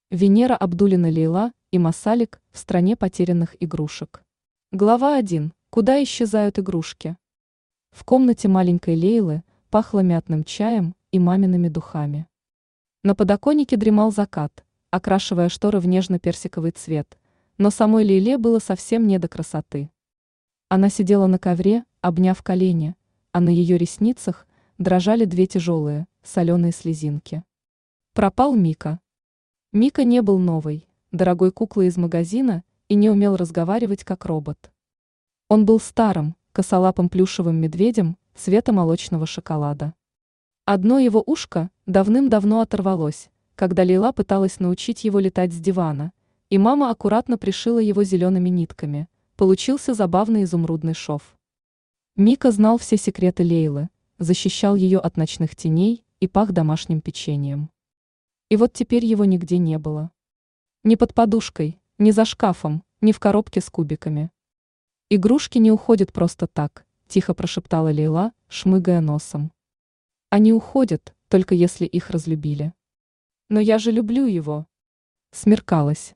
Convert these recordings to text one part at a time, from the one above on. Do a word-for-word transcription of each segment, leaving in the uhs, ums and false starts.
Венера Абдуллина Лейла и Масалик в стране потерянных игрушек. Глава один. Куда исчезают игрушки? В комнате маленькой Лейлы пахло мятным чаем и мамиными духами. На подоконнике дремал закат, окрашивая шторы в нежно-персиковый цвет, но самой Лейле было совсем не до красоты. Она сидела на ковре, обняв колени, а на ее ресницах дрожали две тяжелые, соленые слезинки. Пропал Мика. Мика не был новой, дорогой куклой из магазина и не умел разговаривать как робот. Он был старым, косолапым плюшевым медведем цвета молочного шоколада. Одно его ушко давным-давно оторвалось, когда Лейла пыталась научить его летать с дивана, и мама аккуратно пришила его зелеными нитками, получился забавный изумрудный шов. Мика знал все секреты Лейлы, защищал ее от ночных теней и пах домашним печеньем. И вот теперь его нигде не было. Ни под подушкой, ни за шкафом, ни в коробке с кубиками. «Игрушки не уходят просто так», – тихо прошептала Лейла, шмыгая носом. «Они уходят, только если их разлюбили». «Но я же люблю его». Смеркалось.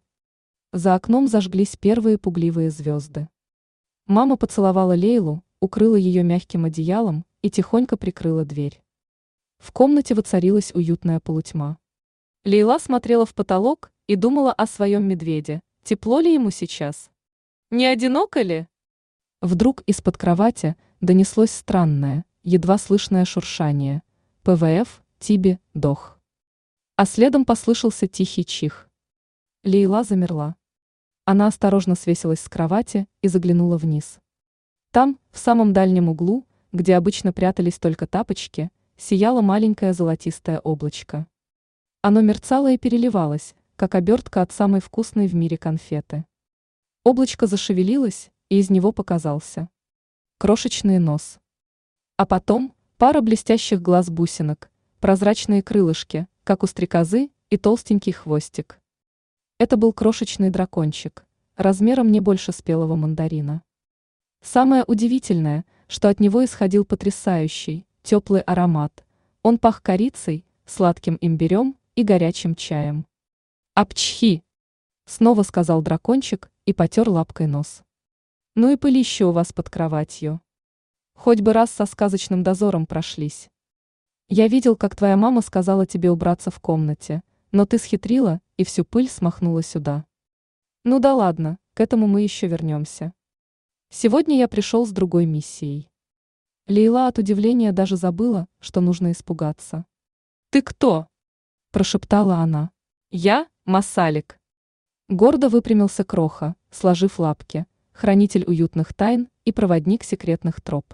За окном зажглись первые пугливые звезды. Мама поцеловала Лейлу, укрыла ее мягким одеялом и тихонько прикрыла дверь. В комнате воцарилась уютная полутьма. Лейла смотрела в потолок и думала о своем медведе, тепло ли ему сейчас. Не одиноко ли? Вдруг из-под кровати донеслось странное, едва слышное шуршание. ПВФ, Тиби, дох. А следом послышался тихий чих. Лейла замерла. Она осторожно свесилась с кровати и заглянула вниз. Там, в самом дальнем углу, где обычно прятались только тапочки, сияло маленькое золотистое облачко. Оно мерцало и переливалось, как обертка от самой вкусной в мире конфеты. Облачко зашевелилось, и из него показался крошечный нос. А потом пара блестящих глаз-бусинок, прозрачные крылышки, как у стрекозы, и толстенький хвостик. Это был крошечный дракончик, размером не больше спелого мандарина. Самое удивительное, что от него исходил потрясающий, теплый аромат. Он пах корицей, сладким имбирем и горячим чаем. «Апчхи!» — снова сказал дракончик и потер лапкой нос. «Ну и пылище у вас под кроватью. Хоть бы раз со сказочным дозором прошлись. Я видел, как твоя мама сказала тебе убраться в комнате, но ты схитрила и всю пыль смахнула сюда. Ну да ладно, к этому мы еще вернемся. Сегодня я пришел с другой миссией». Лейла от удивления даже забыла, что нужно испугаться. «Ты кто?» – прошептала она. «Я Масалик». Гордо выпрямился Кроха, сложив лапки, хранитель уютных тайн и проводник секретных троп.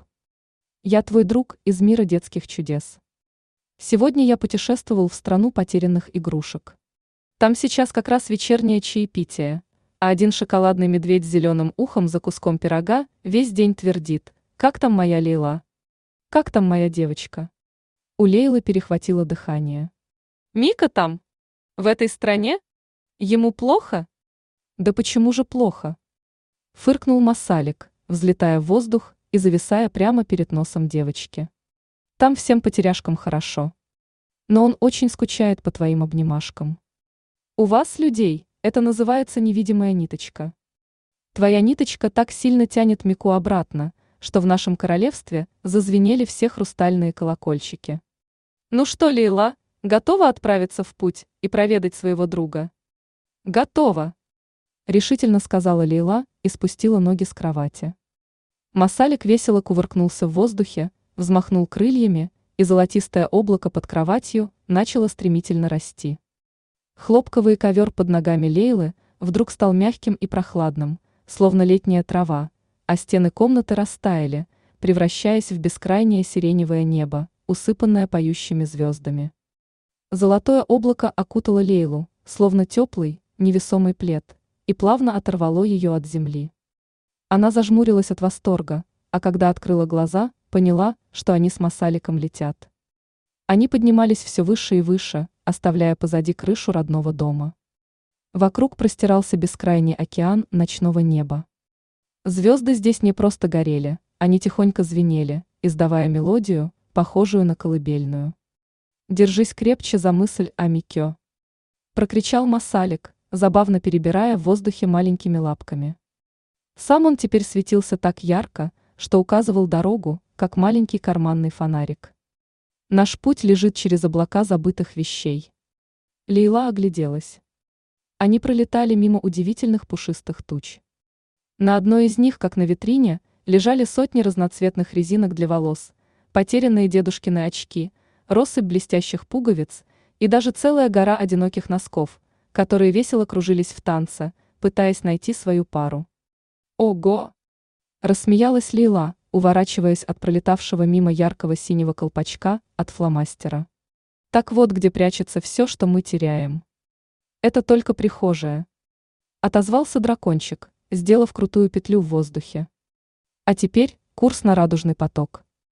«Я твой друг из мира детских чудес. Сегодня я путешествовал в страну потерянных игрушек. Там сейчас как раз вечернее чаепитие, а один шоколадный медведь с зеленым ухом за куском пирога весь день твердит: «Как там моя Лейла? Как там моя девочка?» У Лейлы перехватило дыхание. «Мика там? В этой стране? Ему плохо?» «Да почему же плохо?» Фыркнул Масалик, взлетая в воздух и зависая прямо перед носом девочки. «Там всем потеряшкам хорошо. Но он очень скучает по твоим обнимашкам. У вас, людей, это называется невидимая ниточка. Твоя ниточка так сильно тянет Мику обратно, что в нашем королевстве зазвенели все хрустальные колокольчики. Ну что, Лейла, готова отправиться в путь и проведать своего друга?» «Готова», — решительно сказала Лейла и спустила ноги с кровати. Масалик весело кувыркнулся в воздухе, взмахнул крыльями, и золотистое облако под кроватью начало стремительно расти. Хлопковый ковер под ногами Лейлы вдруг стал мягким и прохладным, словно летняя трава, а стены комнаты растаяли, превращаясь в бескрайнее сиреневое небо, усыпанное поющими звездами. Золотое облако окутало Лейлу, словно теплый, невесомый плед, и плавно оторвало ее от земли. Она зажмурилась от восторга, а когда открыла глаза, поняла, что они с Масаликом летят. Они поднимались все выше и выше, оставляя позади крышу родного дома. Вокруг простирался бескрайний океан ночного неба. Звезды здесь не просто горели, они тихонько звенели, издавая мелодию, похожую на колыбельную. Держись крепче за мысль о Микё. прокричал Масалик, забавно перебирая в воздухе маленькими лапками. Сам он теперь светился так ярко, что указывал дорогу, как маленький карманный фонарик. Наш путь лежит через облака забытых вещей. Лейла огляделась. Они пролетали мимо удивительных пушистых туч. На одной из них, как на витрине, лежали сотни разноцветных резинок для волос, потерянные дедушкины очки, россыпь блестящих пуговиц и даже целая гора одиноких носков, которые весело кружились в танце, пытаясь найти свою пару. «Ого!» – рассмеялась Лейла, уворачиваясь от пролетавшего мимо яркого синего колпачка от фломастера. «Так вот, где прячется все, что мы теряем. Это только прихожая», – отозвался дракончик, сделав крутую петлю в воздухе. «А теперь курс на Радужный поток».